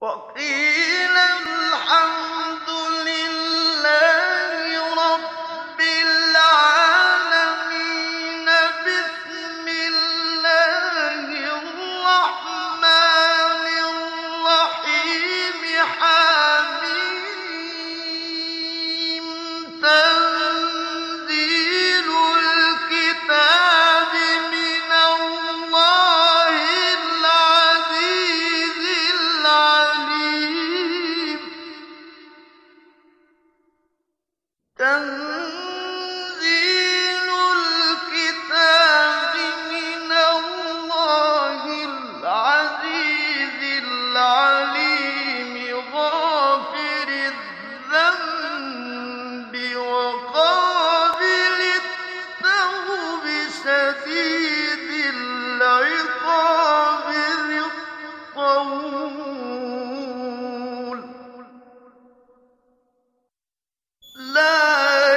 وقيل الحمد لله رب العالمين بسم الله الرحمن الرحيم حميم تنزيل الكتاب من الله العزيز العليم تنزيل الكتاب من الله العزيز العليم غافر الذنب وقابل التوب شديد العقاب ذي الطول لا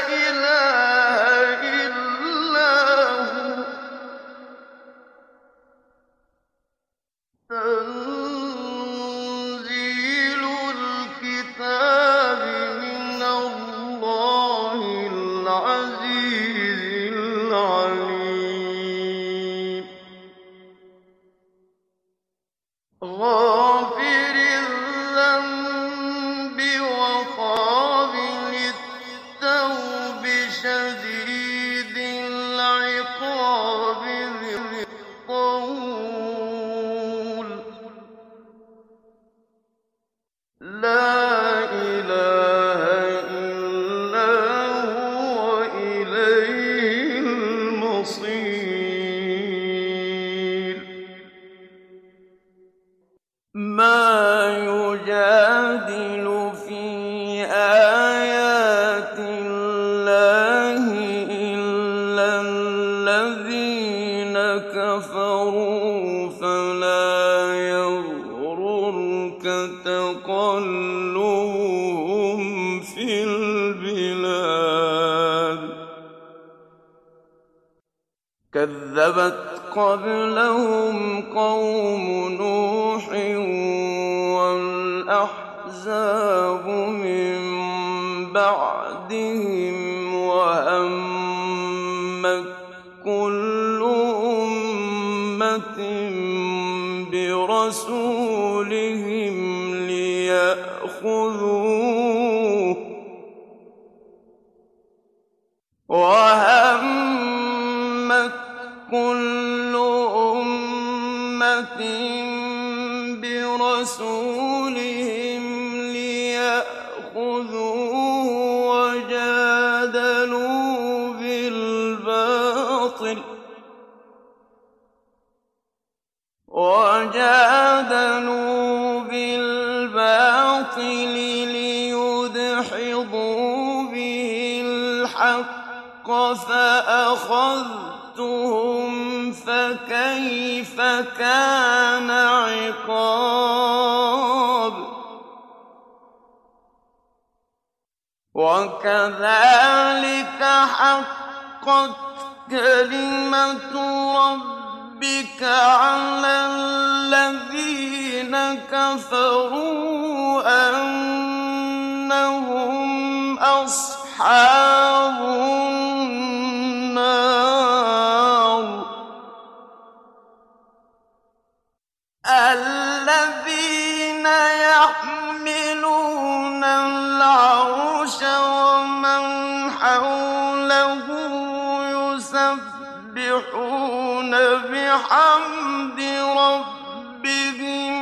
إله إلا هو تنزيل الكتاب من الله العزيز العليم غافر الذنب وقابل التوب شديد العقاب ذي الطول لا إله إلا هو إليه المصير ما يجادل في آيات الله إلا الذين كفروا فلا يغررك تقلبهم في البلاد كذبت قبلهم قوم نوح والأحزاب من بعدهم وهمت كل أمة برسولهم ليأخذوه وهمت كل أمة برسولهم ليأخذوه وجادلوا بالباطل ليدحضوا به الحق فأخذتهم فكيف كان عقاب وكذلك حقت كلمة ربك على الذين كفروا أنهم أصحاب النار الذين يحملون العرش ومن حوله يسبحون بحمد ربهم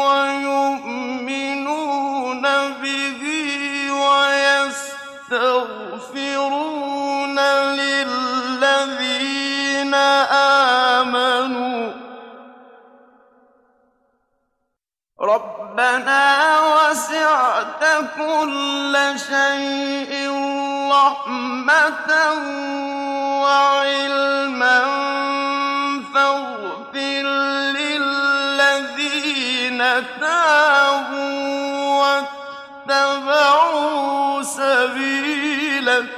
ويؤمنون به ويستغفرون للذين آمنوا ربنا وسعت كل شيء رحمة وعلما فاغفر للذين تابوا واتبعوا سبيلك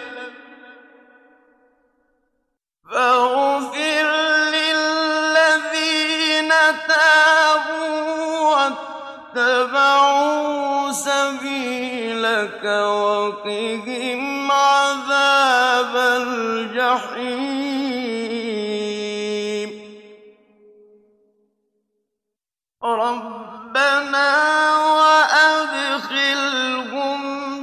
فاغفر للذين تابوا واتبعوا سبيلك وقهم عذاب الجحيم ربنا وأدخلهم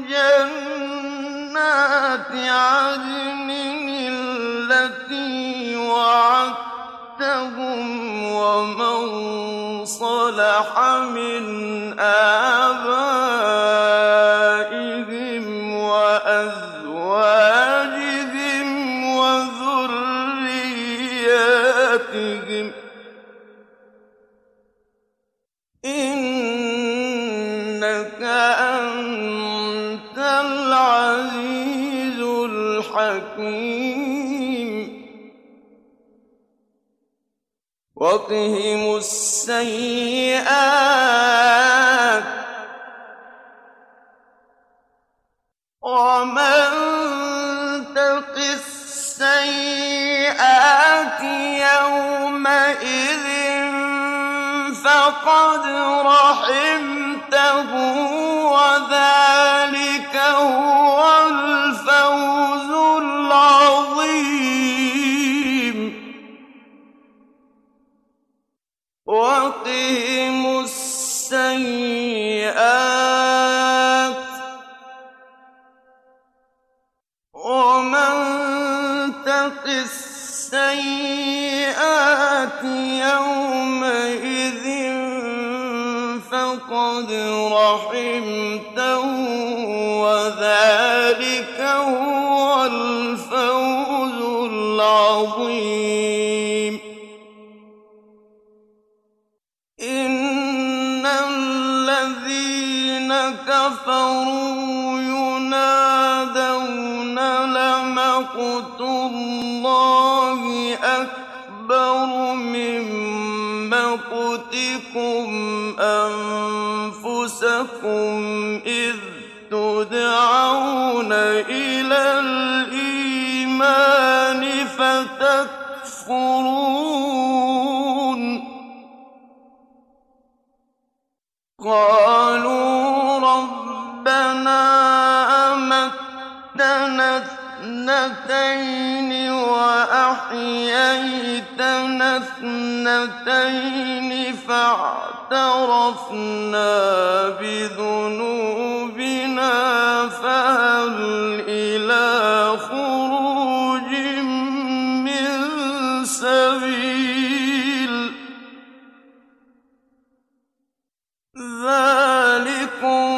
جنات عدن التي وعدتهم ومن صلح من آبائهم وأزواجهم وذرياتهم إنك أنت العزيز الحكيم وقهم السيئات ومن تق السيئات يومئذ فقد رحمته وذلك هو الفوز العظيم وقهم السيئات ومن تق السيئات يومئذ فقد رحمته وذلك هو الفوز العظيم إن الذين كفروا ينادون لمقت الله أكبر من مقتكم أنفسكم إذ تدعون إلى الإيمان فتكفرون قالوا ربنا أمتنا اثنتين وأحييتنا اثنتين فاعترفنا بذنوبنا فهل إلى خروج من سبيل ذلكم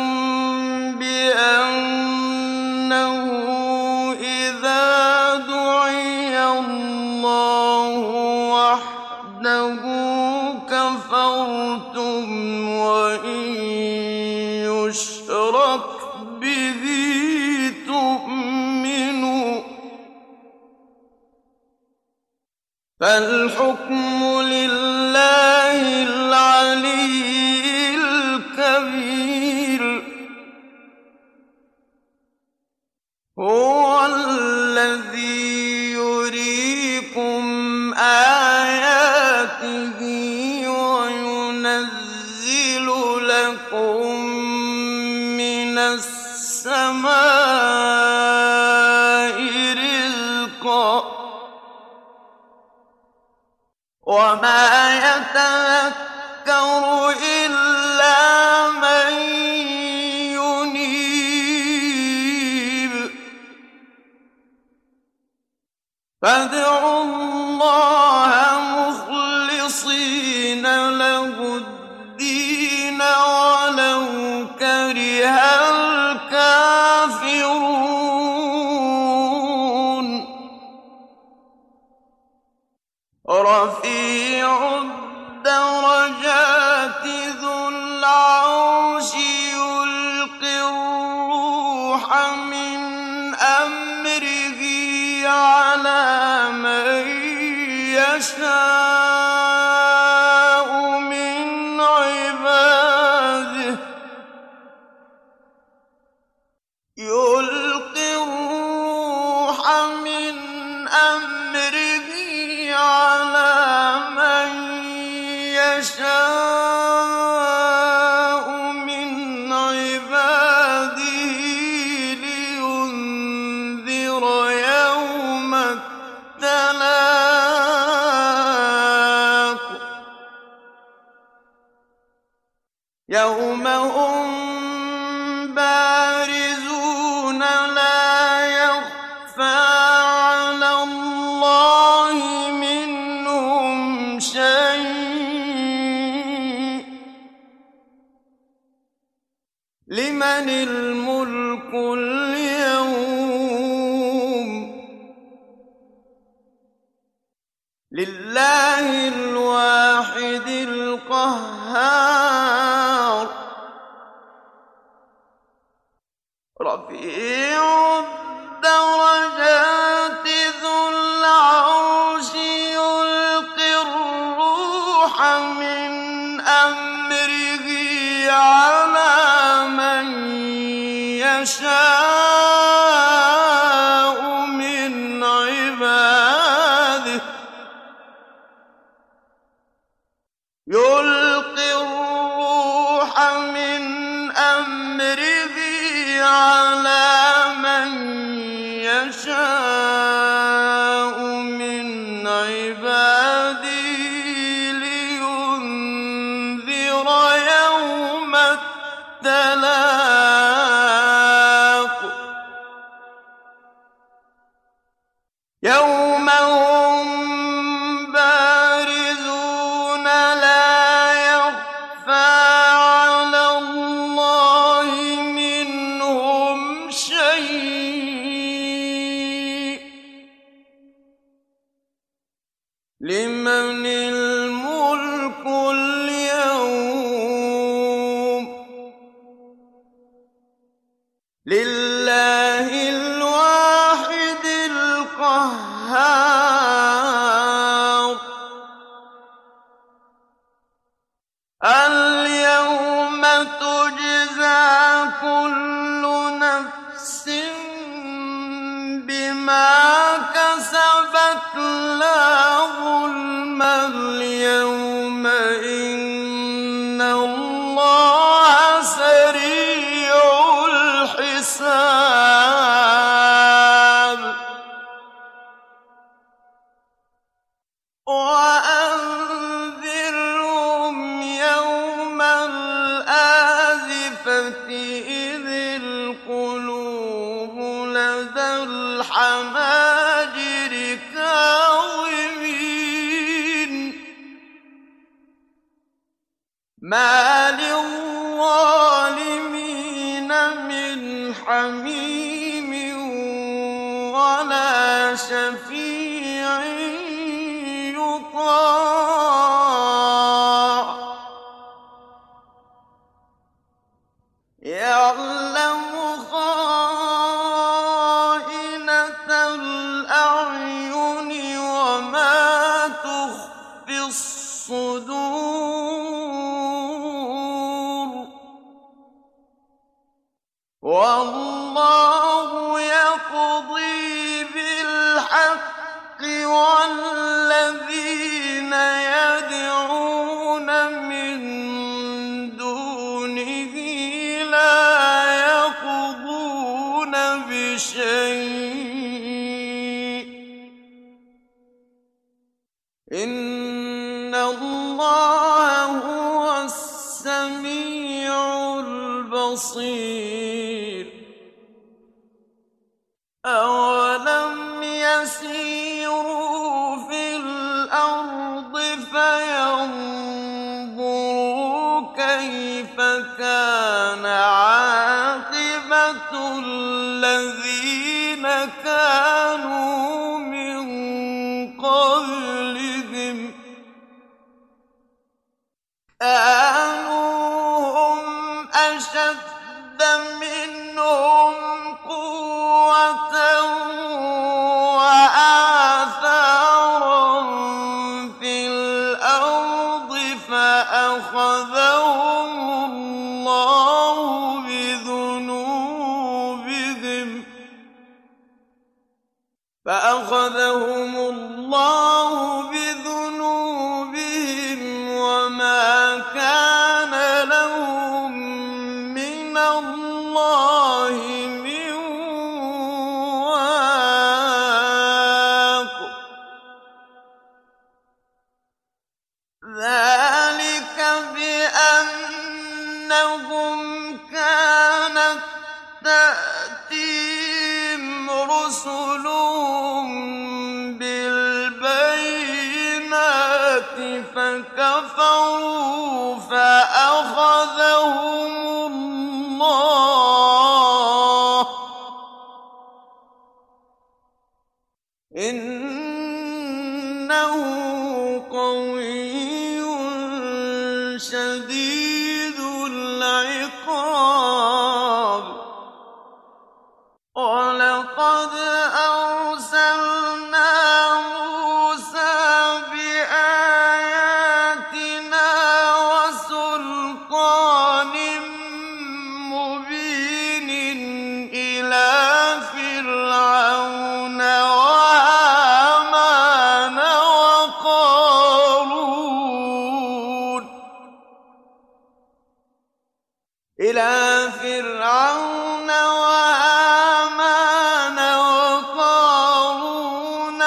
بأنه إذا دعي الله وحده كفرتم وإن يشرك به تؤمنوا فالحكم لله العلي الكبير هو الذي يريكم آياته وينزل لكم من السماء رزقا وما يتذكر إلا من ينيب فادعوا الله مخلصين له الدين ولو كره الكافرون رفيع الدرجات ذو العرش يلقي الروح من أمره على من يشاء من عباده يلقي الروح من أمره على من يشاء من عباده يوم هم بارزون لا يخفى على الله منهم شيء لمن الملك اليوم لله الواحد القهار رفيع الدرجات ذو العرش يلقي الروح من أمره على من يشاء من عباده يلقي الروح من أمره على من يشاء من عباده لينذر يوم التلاق يوم هم بارزون لا يخفى على الله منهم شيء لمن الملك اليوم لله الواحد القهار اليوم تجزى كل نفس بما كسبت لا ظلم اليوم إن الله سريع الحساب وأنذرهم يوم الآزفة إذ القلوب لدى الحناجر كاظمين ما للظالمين من حميم ولا شفيع يطاع يعلم خائنة الأعين وما تخفي الصدور والله يقضي بالحق والذين يدعون من دونه لا يقضون بشيء إن الله هو السميع البصير أولم يسيروا في الأرض فينظروا كيف كان عاقبة الذين كانوا من قبلهم كانوا هم أشد منهم قوة وآثارا في الأرض فأخذهم الله بذنوبهم وما كان لهم من الله من واق ذلك بأن كانت تأتيهم رسلهم بالبينات فكفروا فأخذهم الله إنه قوي شديد العقاب ولقد أرسلنا موسى بآياتنا وسلطان مبين إلى فرعون وهامان وقارون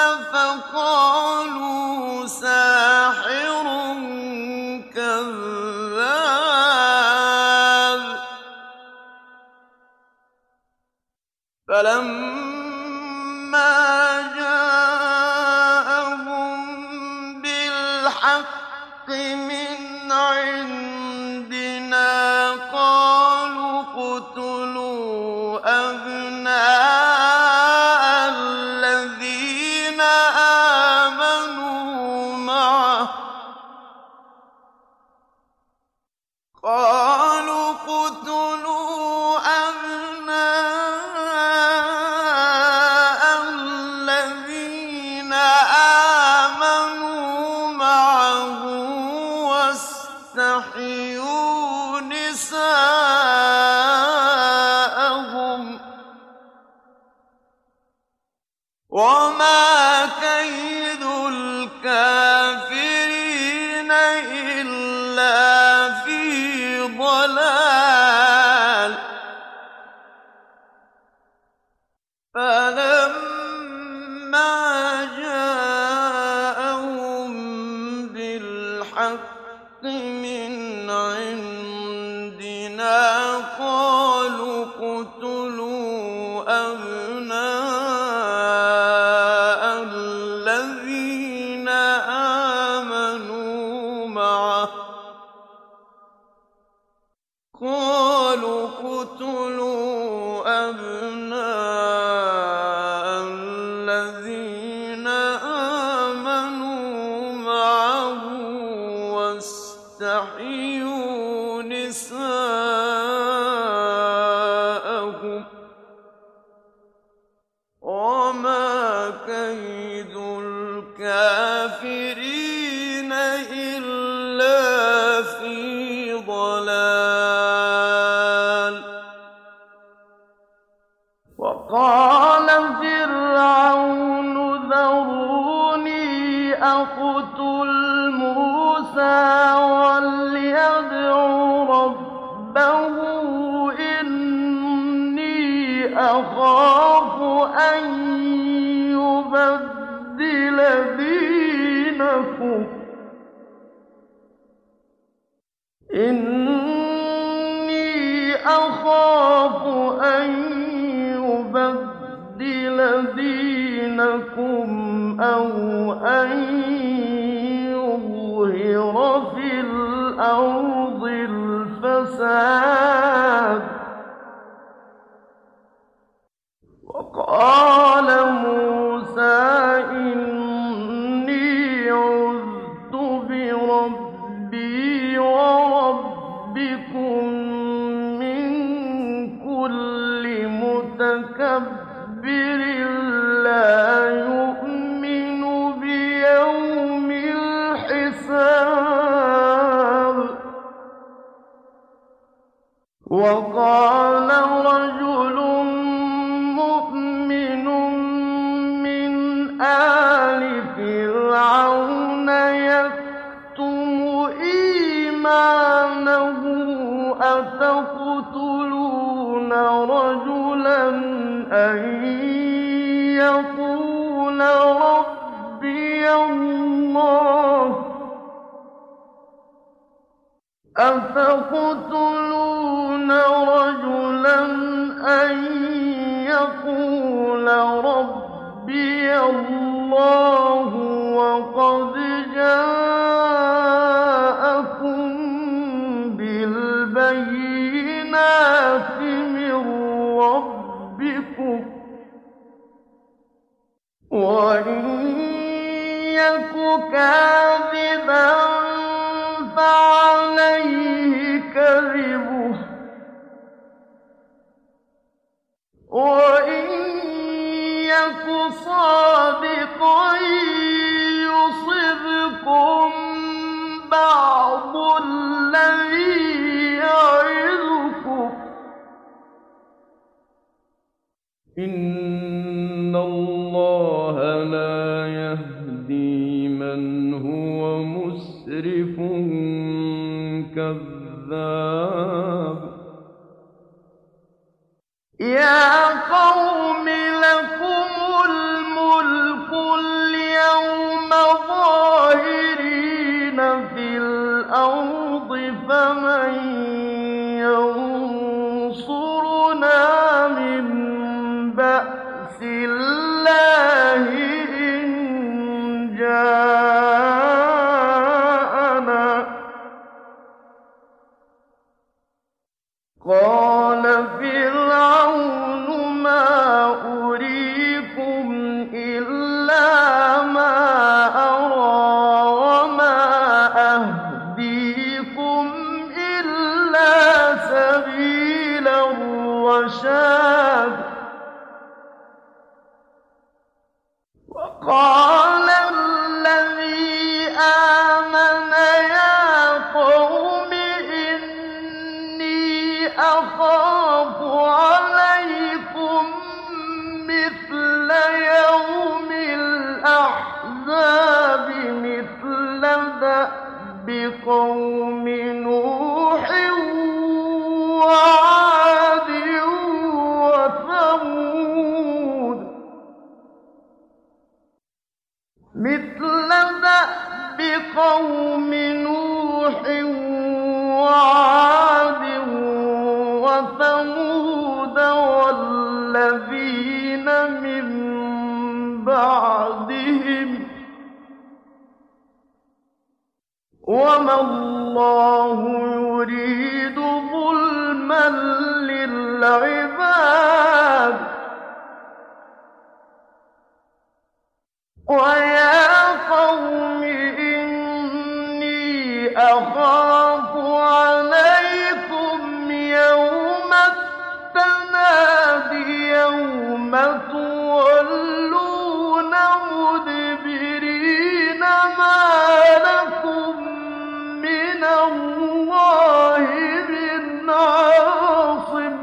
فقالوا ساحر كذاب فلما جاءهم بالحق من عندنا قالوا اقتلوا أبناء الذين آمنوا معه واستحيوا نساءهم وما كيد الكافرين إلا في ضلال فلما جاءهم بالحق من عندنا قالوا اقتلوا أبناء الذين آمنوا معه واستحيوا نساءهم وما كيد الكافرين إلا في ضلال وقال فرعون ذروني أقتل موسى وليدع ربه إني أخاف أن يبدل دينكم أو أن يظهر في الأرض الفساد وقال موسى إني عذت بربي وربكم من كل متكبر لا يؤمن بيوم الحساب وقال رجل مؤمن من آل فرعون يكتم إيمانه أتقتلون رجلا أن يقول ربي الله أتقتلون رجلا أن يقول ربي الله وقد جاءكم بالبينات من ربكم وإن يك كاذبا فعليه كذبه وإن يك صادقا يصبكم بعض الذي يعظكم إن الله لا يهدي من هو مسرف كذاب يا قوم لكم الملك اليوم ظاهرين في الأرض فمن ينصرنا من بأس الله إن جاءنا قال فرعون ما أريكم إلا ما أرى وما أهديكم إلا سبيل الرشاد وقال الذي آمن يا قوم إني أخاف عليكم مثل يوم الأحزاب مثل دأب قوم نوح وعاد وثمود مثل دأب قوم نوح وعاد وثمود والذين من بعدهم وما الله يريد ظلما للعباد ويا قوم إني أخاف عليكم يوم التناد يوم تولون مدبرين ما لكم من الله من عاصم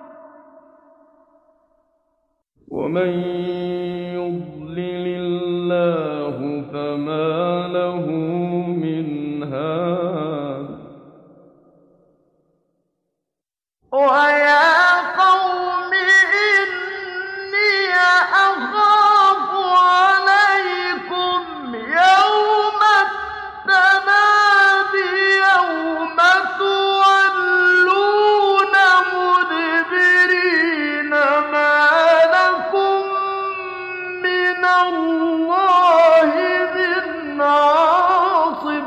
ومن يضلل الله فما له من هاد ويا قوم إني أخاف عليكم يوم التناد يوم تولون مدبرين ما لكم من الله من عاصم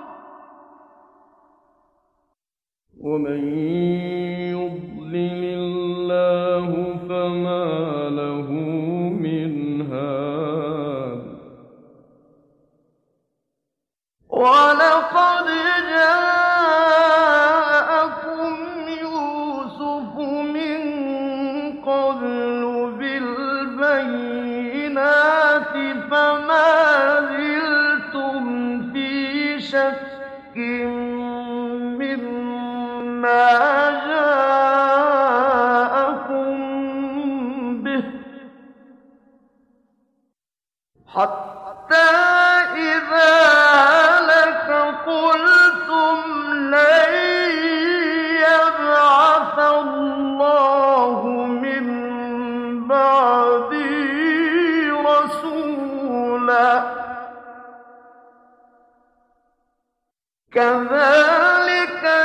ومن يضلل الله فما له من هاد ولقد جاءكم يوسف من قبل بالبينات فما زلتم في شك مما جاءكم به حتى إذا هلك قلتم لن يبعث الله من بعده رسولا كذلك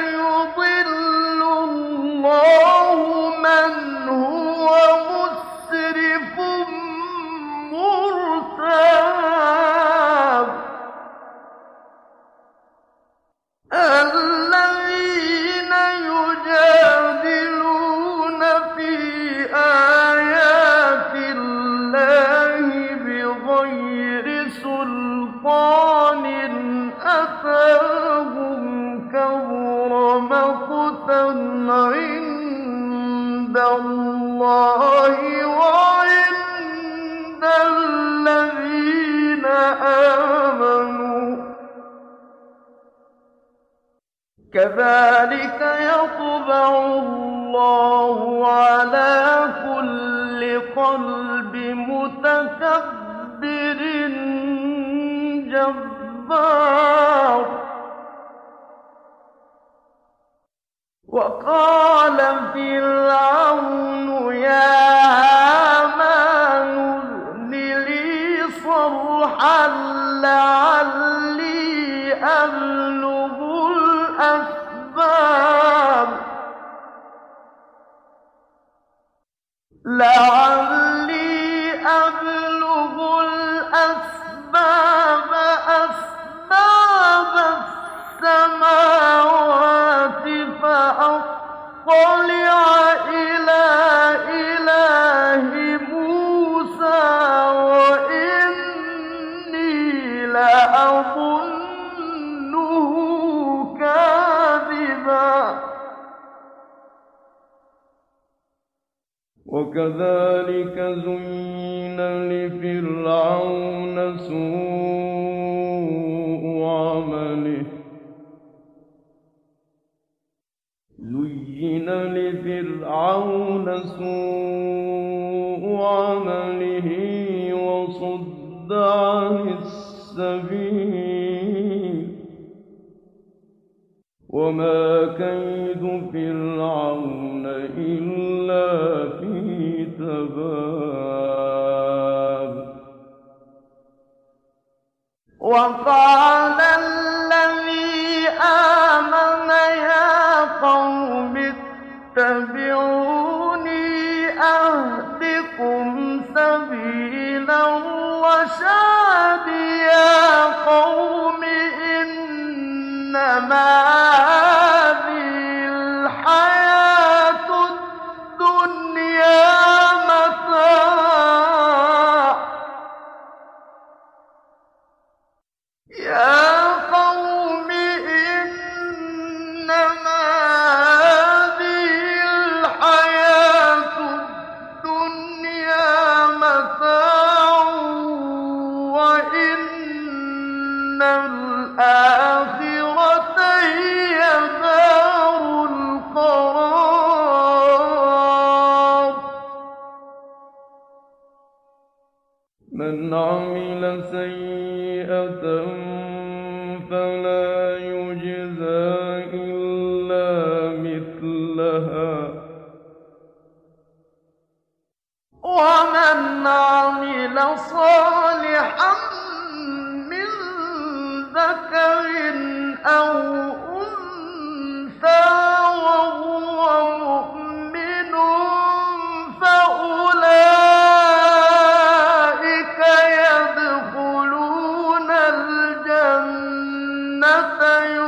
عند الله وعند الذين آمنوا كذلك يطبع الله على كل قلب متكبر جبار. وقال فرعون يا هامان ابن لي صرحا لعلي أبلغ الأسباب أسباب السماوات فأطلع إلى إله موسى وإني لأظنه كاذبا. وكذلك زين لفرعون سوء عمله وصد عن السبيل وما كيد فرعون إلا في تباب. وقال الذي آمن يا قوم اتبعوني أهدكم سبيل الرشاد. يا قوم إنما هذه الحياة الدنيا متاع. يا قوم إنما هذه الحياة الدنيا متاع وإن الآخرة هي دار القرار. من عمل سيئة فلا يجزى إلا مثلها ومن عمل صالحا من ذكر أو أنثى وهو مؤمن فأولئك يدخلون الجنة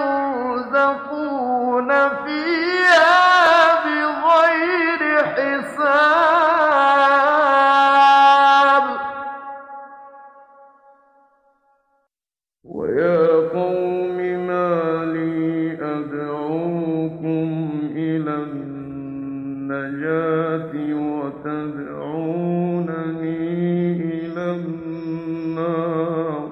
يرزقون فيها بغير حساب. ويا قوم ما لي أدعوكم إلى النجاة وتدعونني إلى النار.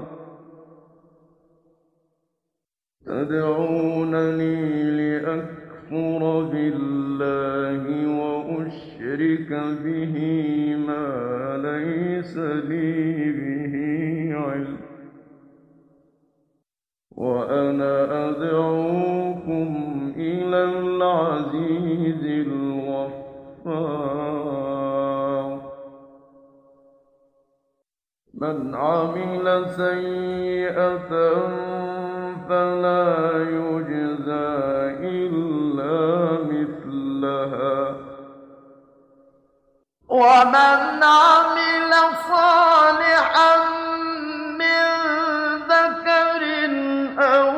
تدعونني لأكفر بالله وأشرك به ما ليس لي به علم وأنا أدعوكم إلى العزيز الغفار. من عمل سيئة فلا يجزى إلا مثلها ومن عمل صالحا من ذكر أو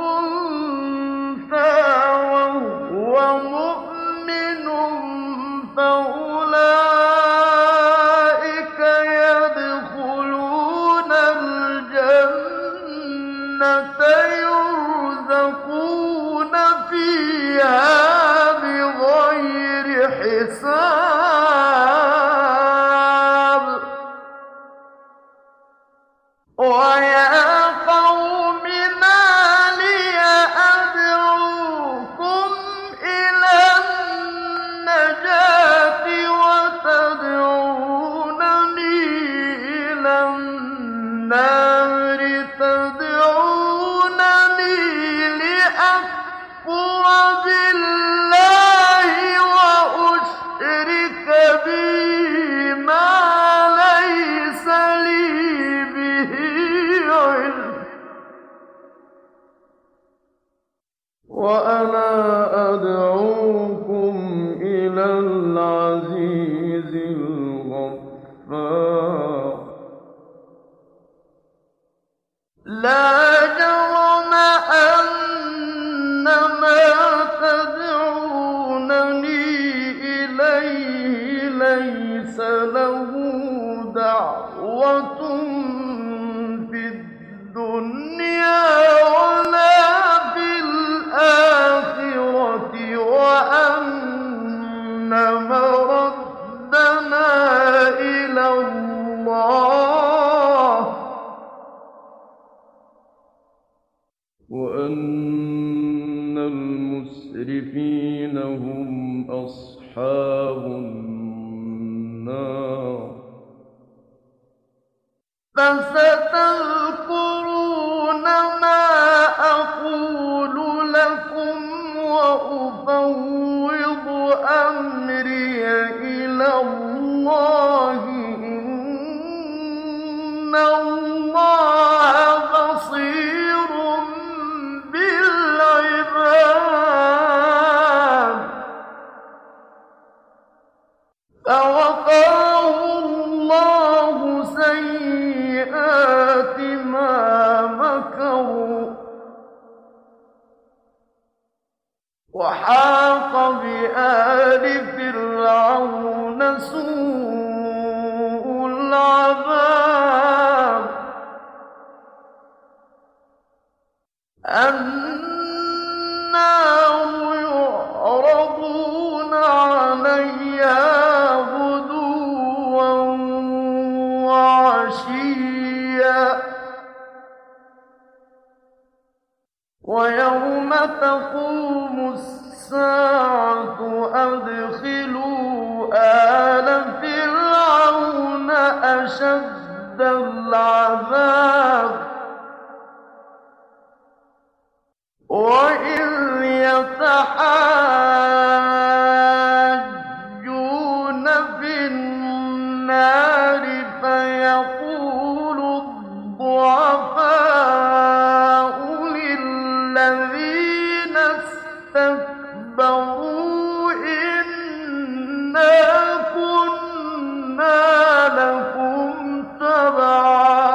أنثى وهو مؤمن فأولئك يدخلون الجنة يرزقون فيها أدعوكم إلى العزيز الغفار لا جرم أن ما تدعونني إليه ليس له دعوة في الدنيا ولا في الآخرة وأن مردنا إلى الله وأن المسرفين هم أصحاب النار فستذكرون ما أقول لكم وأفوض أمري إلى الله إن الله بصير بالعباد فوقاه الله سيئات ما مكروا وحاق بآل فرعون سوء العذاب النار يعرضون عليها غدوا وعشيا ويوم تقوم الساعة أدخلوا آل فرعون أشد العذاب وإذ يتحاجون في النار فيقول الضعفاء للذين استكبروا إنا كنا لكم تبعا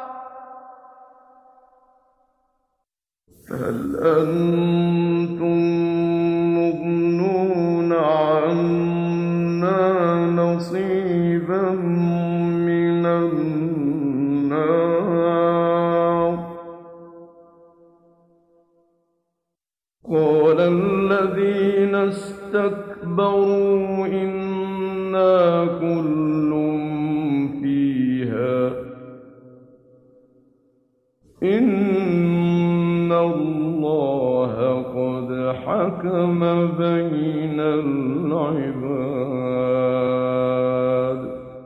هل أنتم مغنون عنا نصيبا من النار قال الذين استكبروا إنا كل فيها إن الله قد حكم بين العباد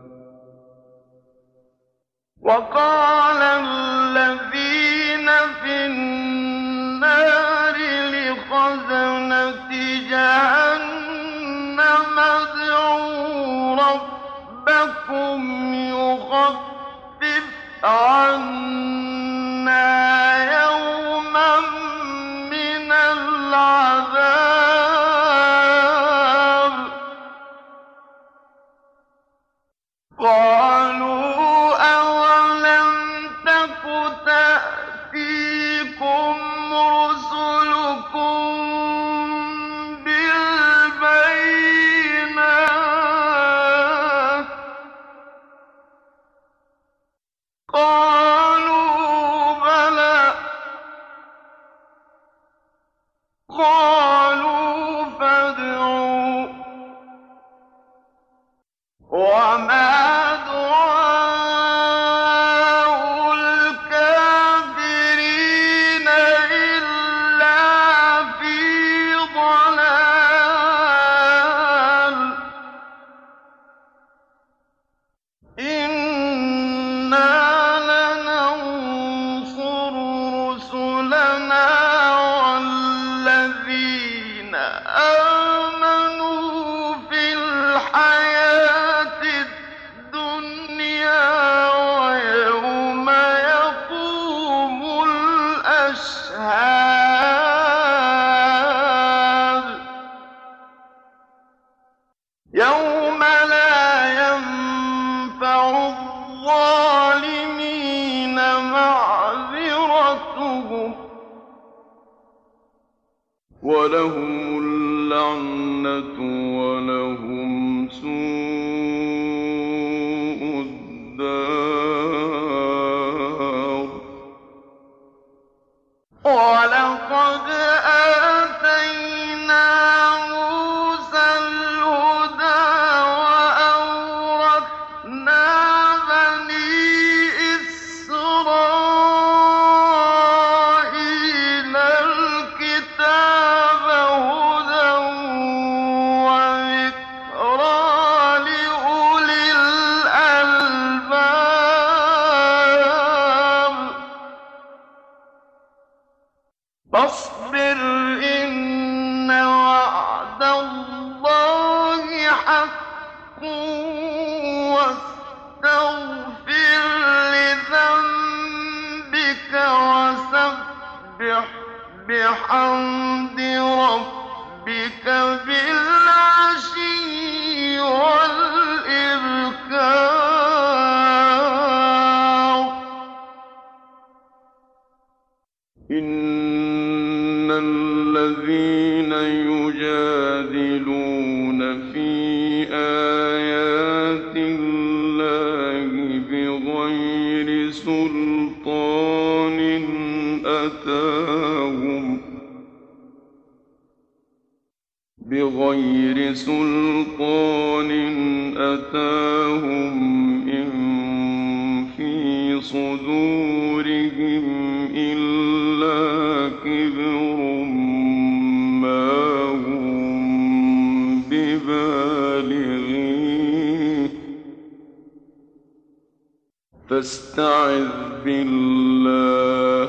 وقال الذين في النار لخزنة جهنم ادعوا ربكم يخفف عنا يوما من العذاب قالوا أولم تك تأتيكم رسلكم بالبينات قالوا بلى قالوا فادعوا وما دعاء الكافرين إلا في ضلال إنا لننصر رسلنا والذين آمنوا في الحياة وَلَهُمُ اللَّعْنَةُ وَلَهُمْ سُوءُ الدَّارِ وَلَقَدْ آتَيْنَا مُوسَى الْهُدَىٰ وَأَوْرَثْنَا بَنِي إِسْرَائِيلَ الْكِتَابَ هُدًى وَذِكْرَىٰ لِأُولِي الْأَلْبَابِ فاصبر إن وعد الله حق واستغفر لذنبك وسبح بحمد ربك بالعشي والإبكار إن الذين يجادلون في آيات الله بغير سلطان أتاهم إن في صدورهم إلا كبر ما هم ببالغيه فاستعذ بالله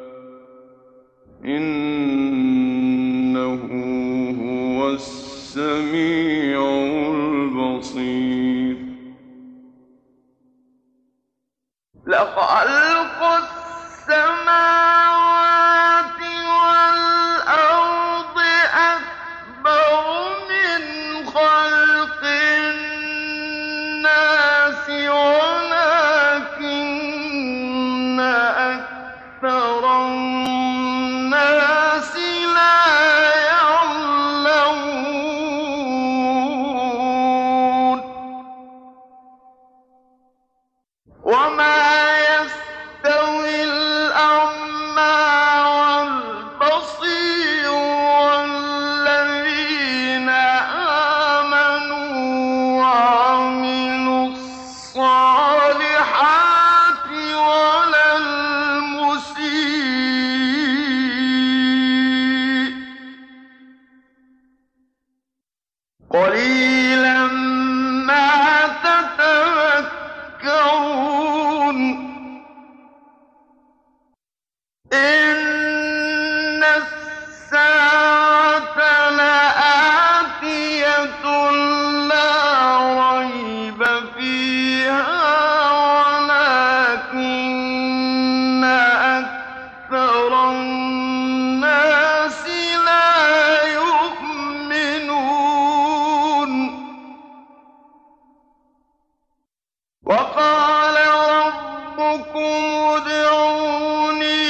إنه هو السميع البصير لخلق السماوات والأرض أكبر من خلق الناس ولكن أكثر الناس لا يعلمون وما يستوي الأعمى والبصير والذين آمنوا وعملوا الصالحات ولا المسيء قليلا ما تتذكرون إن الساعة لآتية لا ريب فيها ولكن أكثر الناس لا يؤمنون وقال ربكم ادعوني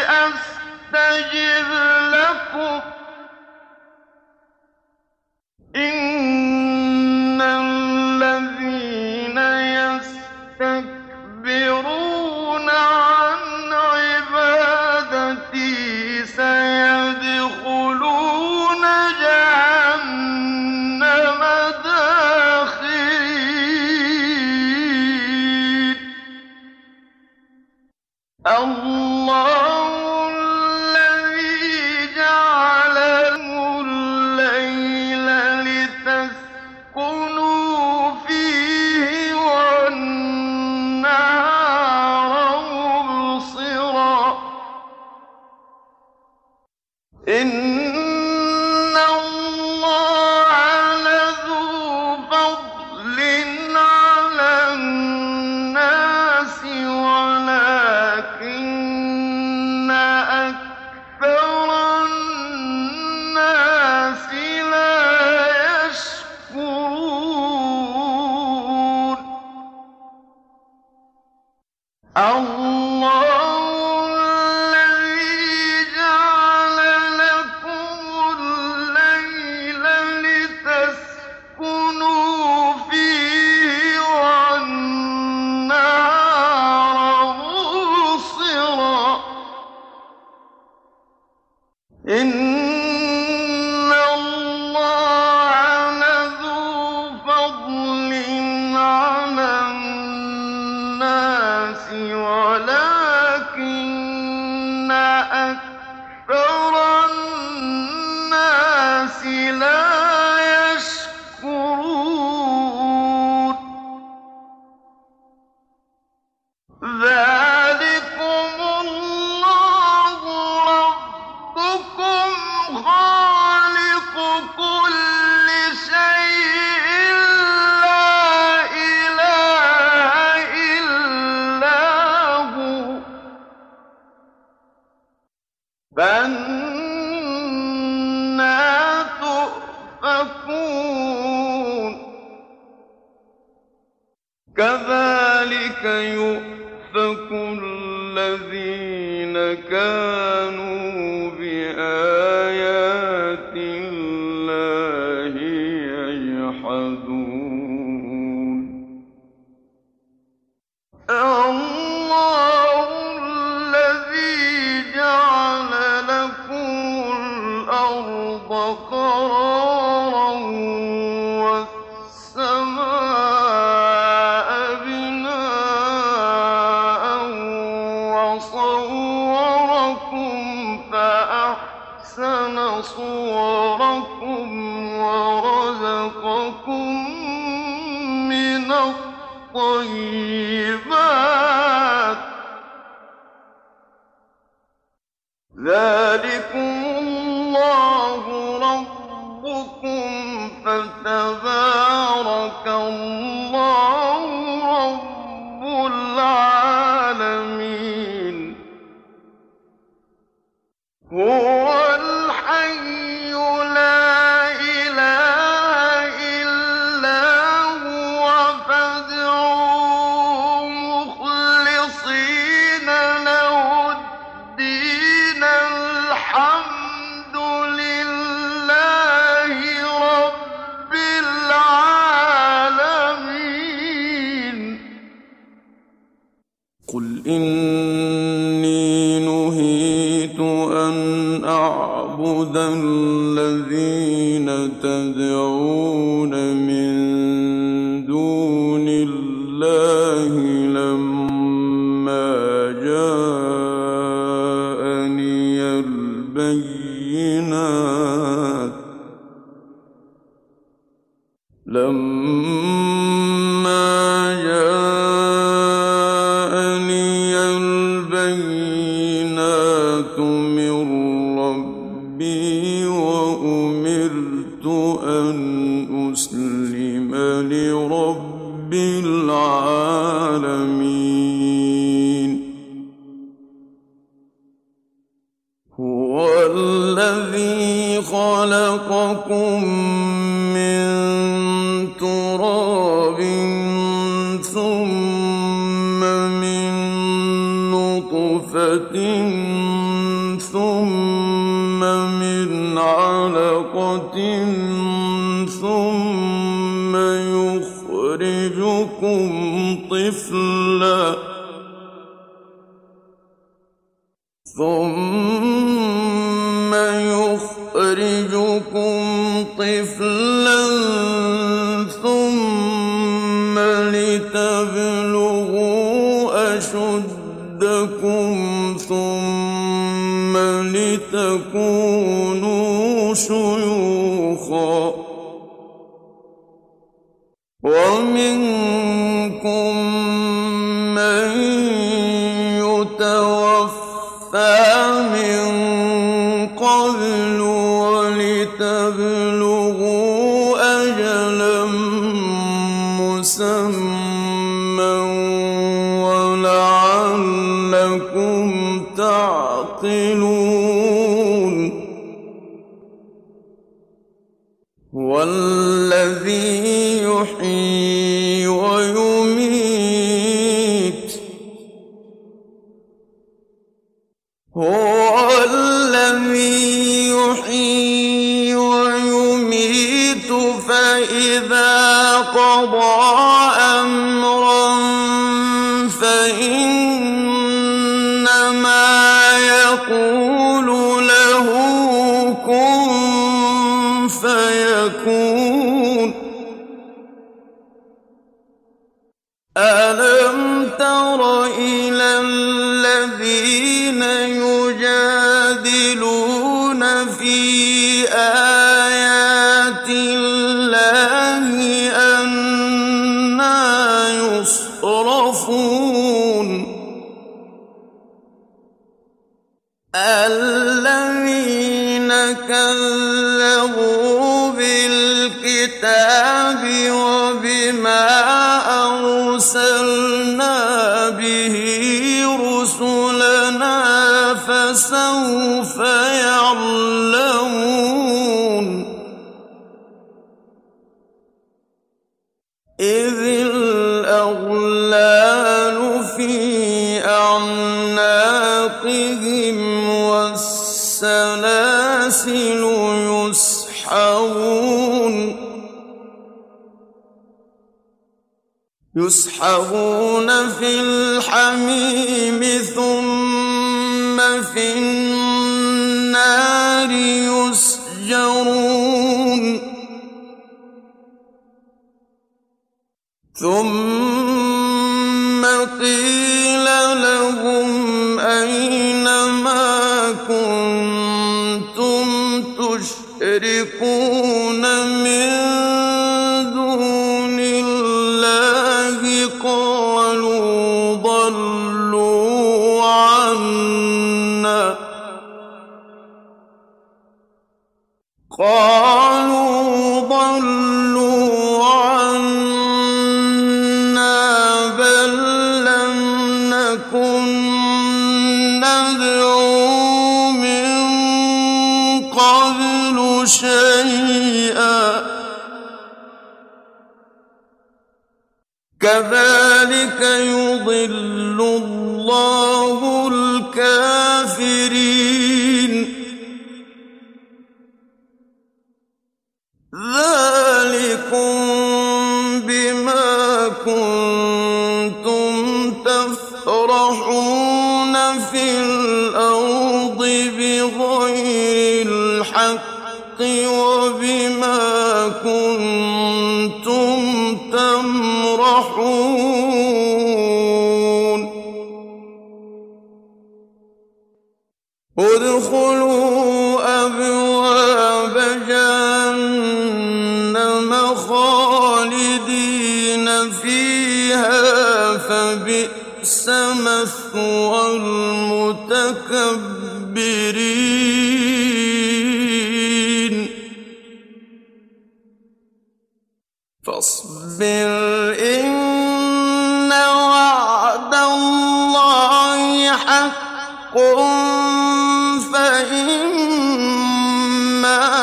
أستجب لكم إن الذين يستكبرون عن عبادتي سيدخلون جهنم داخرين الله الذي جعل لكم الليل لتسكنوا فيه والنهار مبصرا إن الله لذو فضل على الناس ولكن أكثر الناس لا يشكرون الله الذي جعل لكم كَذَٰلِكَ يُؤْفَكُ الَّذِينَ كَانُوا بِآيَاتِ اللَّهِ يَجْحَدُونَ اللَّهُ الَّذِي جَعَلَ لَكُمُ الْأَرْضَ قَرَارًا وَالسَّمَاءَ بِنَاءً وَصَوَّرَكُمْ فَأَحْسَنَ صُوَرَكُمْ وَرَزَقَكُم مِّنَ الطَّيِّبَاتِ ۚ ذَٰلِكُمُ اللَّهُ رَبُّكُمْ فَتَبَارَكَ اللَّهُ رَبُّ الْعَالَمِينَ هُوَ الْحَيُّ لَا إِلَٰهَ إِلَّا هُوَ فَادْعُوهُ مُخْلِصِينَ لَهُ الدِّينَ الْحَمْدُ لِلَّهِ رَبِّ الْعَالَمِينَ قُلْ إِنِّي نُهِيتُ أَنْ أَعْبُدَ الَّذِينَ تَدْعُونَ مِن دُونِ اللَّهِ لَمَّا جَاءَنِيَ الْبَيِّنَاتُ مِّن رَّبِّي وَأُمِرْتُ أَنْ أُسْلِمَ لِرَبِّ الْعَالَمِينَ هُوَ الَّذِي خَلَقَكُم مِّن تُرَابٍ ثُمَّ مِن نُّطْفَةٍ ثُمَّ مِنْ عَلَقَةٍ ثُمَّ يُخْرِجُكُمْ طِفْلًا ثُمَّ لِتَبْلُغُوا أَشُدَّكُمْ ثُمَّ لِتَكُونُوا شُيُوخًا ۚ وَمِنكُم مَّن يُتَوَفَّىٰ مِن قَبْلُ وَلِتَبْلُغُوا أَجَلًا مُّسَمًّى وَلَعَلَّكُمْ تَعْقِلُونَ هُوَ الَّذِي يُحْيِي وَيُمِيتُ فَإِذَا قَضَىٰ أَمْرًا فَإِنَّمَا يَقُولُ لَهُ كُن فَيَكُونُ أَلَمْ تَرَ إِلَى الَّذِينَ يُجَادِلُونَ فِي آيَاتِ اللَّهِ أَنَّىٰ يُصْرَفُونَ الَّذِينَ كَذَّبُوا بِالْكِتَابِ وَبِمَا أَرْسَلْنَا بِهِ رُسُلَنَا فَسَوْفَ يَعْلَمُونَ إذ الأغلال في أعناقهم والسلاسل يسحبون في الحميم ثم في النار يسجرون ثم قيل لهم أين ما كنتم تشركون من دون الله قالوا ضلوا عنا بل لم نكن ندعو من قبل شيئا كذلك يضل الله الكافرين ذلكم بما كنتم تفرحون في الأرض بغير الحق وبما كنتم تمرحون ادخلوا أبواب جهنم خالدين فيها فبئس مثوى المتكبرين فاصبر إن وعد الله حق فإما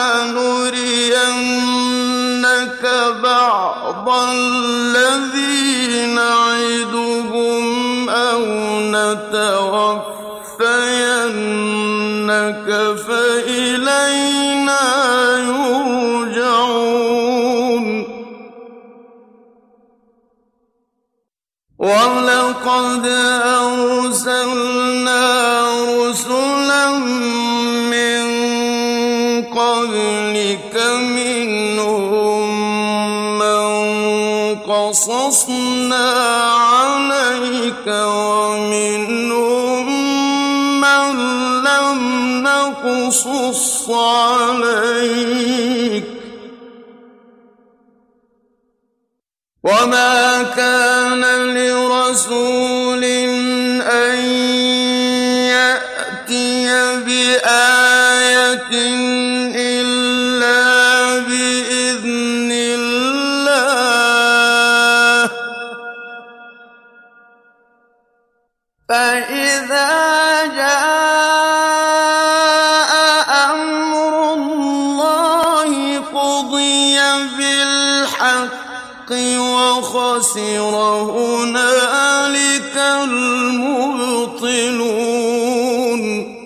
نرينك بعض الذي نعدهم أو نتوفينك فإلينا يرجعون ولقد أرسلنا رسلا من قبلك منهم من قصصنا عليك ومنهم من لم نقصص عليك وما كان لرسول أن يأتي بآية إلا بإذن الله فإذا جاء أمر الله قضي بالحق وخسر هنالك المبطلون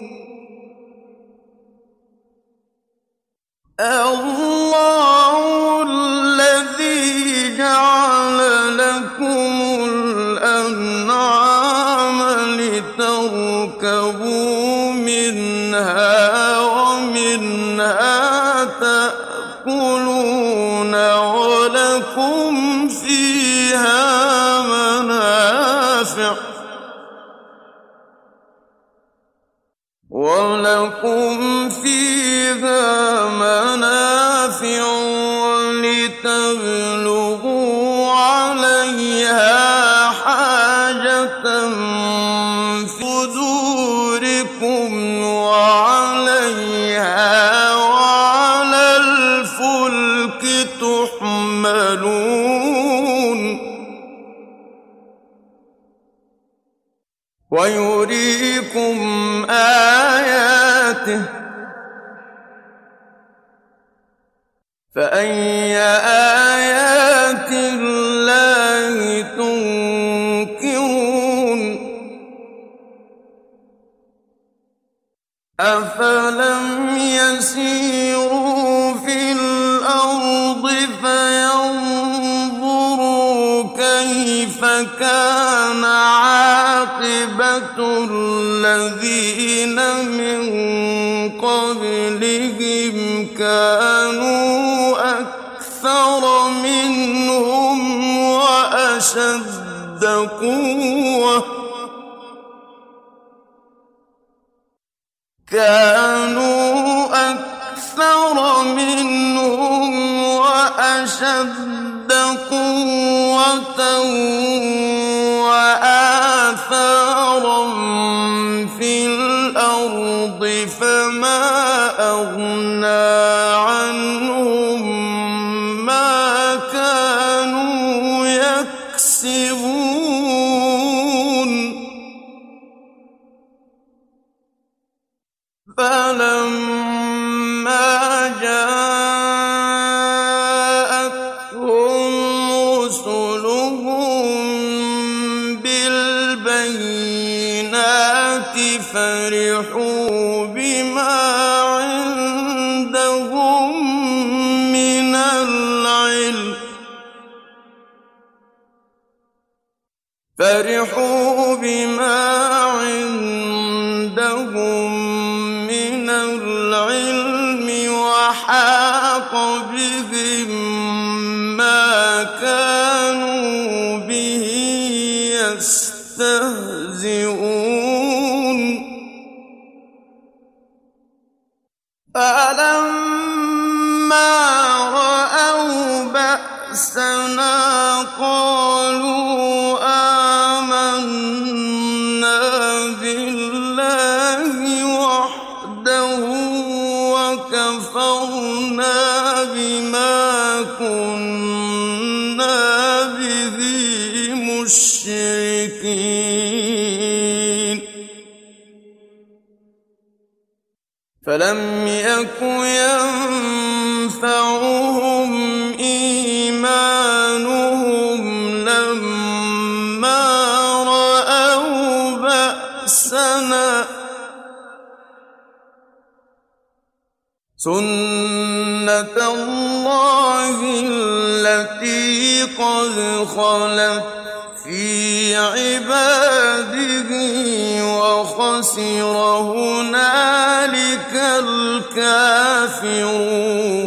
الله الذي جعل لكم الأنعام لتركبوا منها ومنها تأكلون ولكم فيها منافع ولتبلغوا عليها حاجة في صدوركم وعليها وعلى الفلك تحملون ويريكم آياته فأي آيات الله لينظروا كيف كان عاقبة الذين من قبلهم كانوا أكثر منهم وأشد قوة وآثارا في الأرض فما أغنى عنهم ما كانوا يكسبون فلما جاءتهم رسلهم بالبينات فرحوا بما عندهم من العلم وحاق بهم ما كانوا به يستهزئون فلما رأوا بأسنا قالوا آمنا بالله وحده وكفرنا بما كنا به مشركين فلم يك ينفعهم إيمانهم لما رأوا بأسنا سنة الله التي قد خلت في عباده وخسر هنالك الكافرون